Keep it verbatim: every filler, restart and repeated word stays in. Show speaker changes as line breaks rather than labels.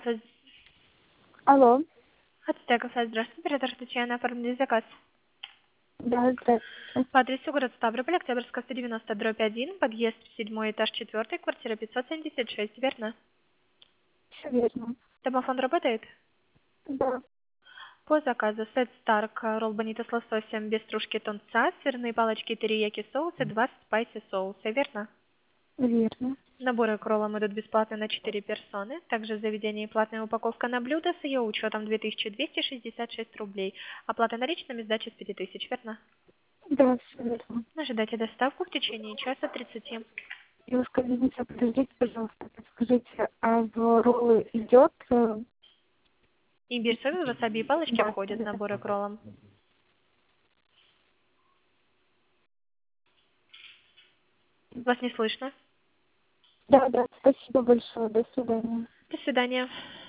Алло.
Ацтека, сайт, здравствуйте, оператор Татьяна, оформили заказ.
Да, здравствуйте.
По адресу город Ставрополь, Октябрьская, сто девяносто, дробь один, подъезд, седьмой этаж, четвертый, квартира пятьсот семьдесят шесть, верно?
Все верно.
Домофон работает?
Да,
По заказу сет Старк, ролл бонита с лососем без стружки тунца, сырные палочки терияки соуса, два спайси соуса, верно?
верно.
Наборы к роллам идут бесплатно на четыре персоны. Также в заведении платная упаковка на блюдо с ее учетом две тысячи двести шестьдесят шесть рублей. Оплата наличными, сдача с пяти тысяч, верно?
Да, все верно.
Ожидайте доставку в течение часа тридцати.
И вы скажите, подождите, пожалуйста, подскажите, а в роллы идет... э,
Имбирь, соевый, васаби и палочки
Да,
входят в
да.
наборы к роллам. Вас не слышно.
Да, да, спасибо большое, до свидания.
До свидания.